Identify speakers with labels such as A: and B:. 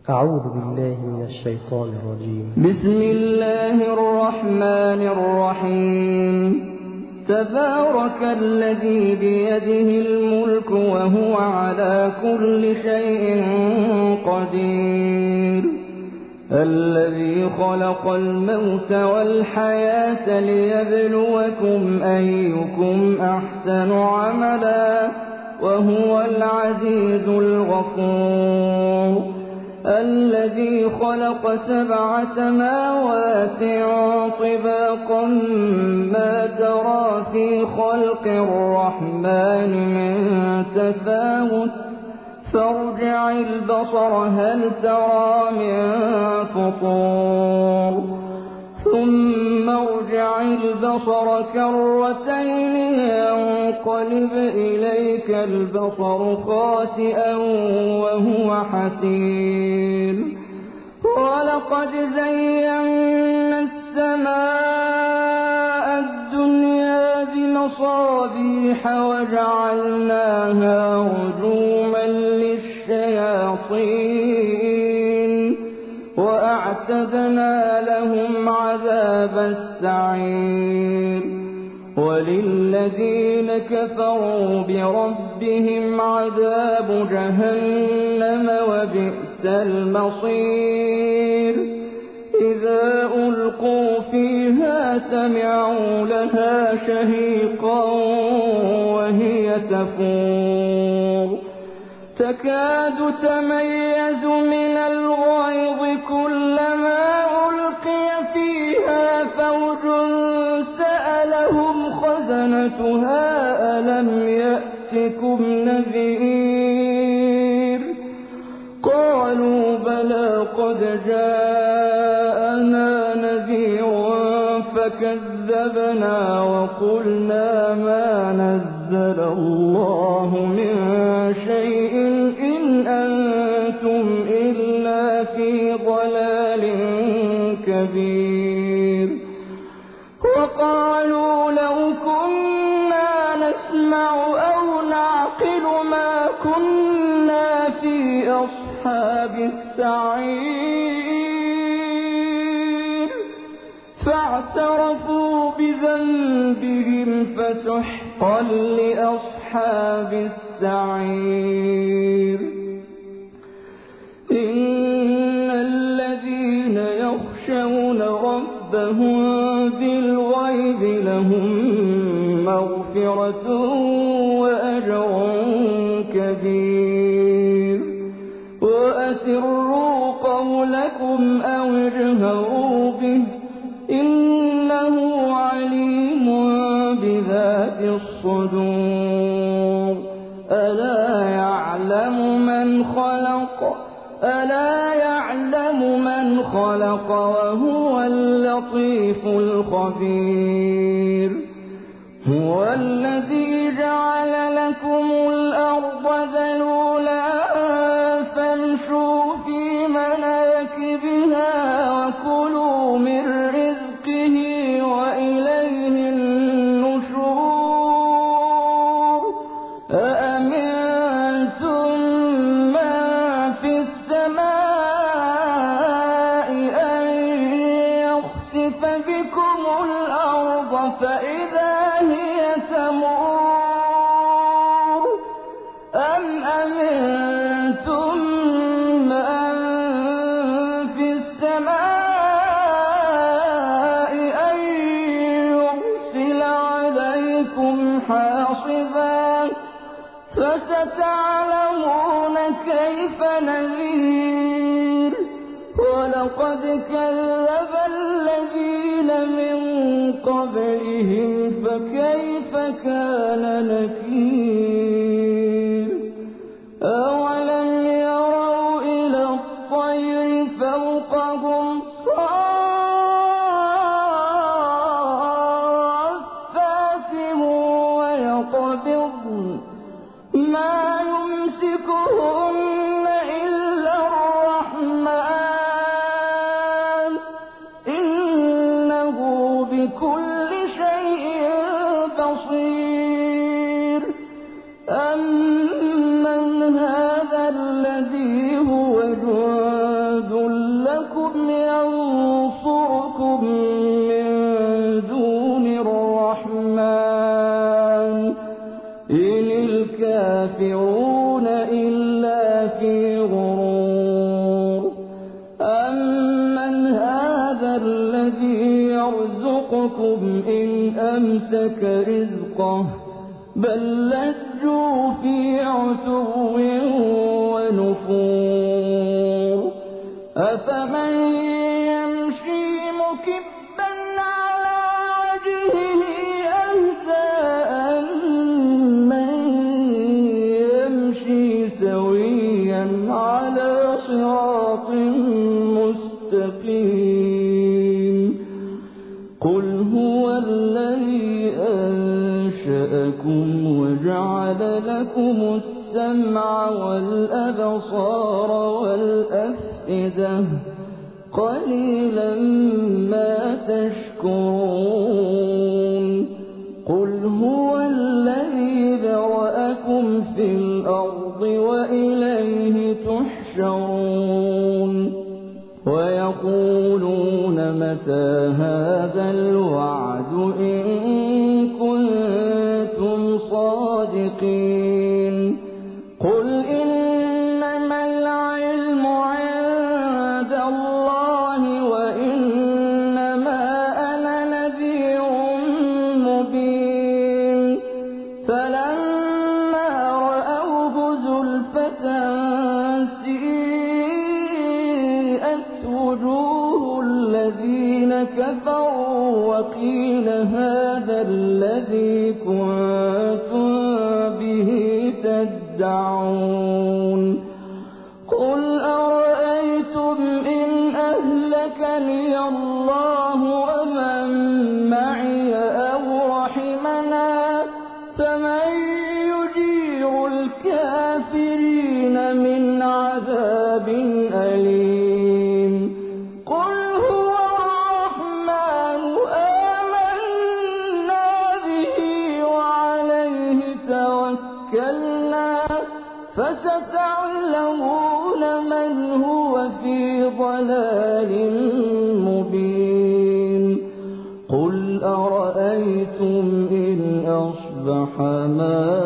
A: أعوذ بالله من الشيطان الرجيم.
B: بسم الله الرحمن الرحيم. تبارك الذي بيده الملك وهو على كل شيء قدير، الذي خلق الموت والحياة ليبلوكم أيكم أحسن عملا وهو العزيز الغفور، الذي خلق 7 سماوات طباقا ما ترى في خلق الرحمن من تفاوت فارجع البصر هل ترى من فطور ثم ارجع البصر كرتين ينقلب إليك البصر خاسئا وهو حسير، ولقد زينا السماء الدنيا بمصابيح وجعلناها رجوما للشياطين وأعتدنا لهم عذاب السعير، وللذين كفروا بربهم عذاب جهنم وبئس المصير، إذا ألقوا فيها سمعوا لها شهيقا وهي تفور تكاد تميز من الغيظ كلما ألقي فيها فوج سألهم خزنتها ألم يأتكم نذير، قالوا بلى قد جاءنا نذير فكذبنا وقلنا ما نزل الله من شيء إن أنتم إلا في ضلال كبير، وقالوا لو كنا نسمع أو نعقل ما كنا في أصحاب السعير، فاعترفوا بذنبهم فسحقا لأصحاب السعير. إن الذين يخشون ربهم بالغيب لهم مغفرة وأجر كبير، وأسروا قولكم أو اجهروا به إنه عليم بذات الصدور، ألا يعلم من خلق وهو اللطيف الخبير، هو الذي جعل لكم الأرض ذلولا فامشوا في مناكبها وكلوا من رزقه وإليه النشور، أأمنتم من في السماء أن يخسف بكم الأرض فإذا هي تمور، أم أمنتم من في السماء أن يرسل عليكم حاصبا فستعلمون كيف نذير، ولقد كذب الذين من قبلهم فكيف كان نكير، أولم يروا إلى الطير فوقهم صافات ويقبضن ما يمسكهن إلا الرحمن إنه بكل شيء بصير، أمسك رزقه بل لجوا في عتو ونفور أفمن يمشي مكبا على وجهه أهدى أمن يمشي سويا على صراط مستقيم قل هو الذي أنشأكم وجعل لكم السمع والأبصار والأفئدة قليلا ما تشكرون قل هو الذي ذرأكم في الأرض وإليه تحشرون ويقولون متى هذا الوعد إن كنتم صادقين قل إنما العلم عند الله وإنما أنا نذير مبين فلما رأوه زلفة سيئت وجوه الذين كفروا وقيل هذا الذي كنتم به تدعون قل أرأيتم إن أهلكني الله ومن معي أو رحمنا فمن يجير الكافرين من عذاب أليم قل هو الرحمن آمنا به وعليه توكلنا فستعلمون من هو في ضلال مبين قل أرأيتم إن أصبح ماؤكم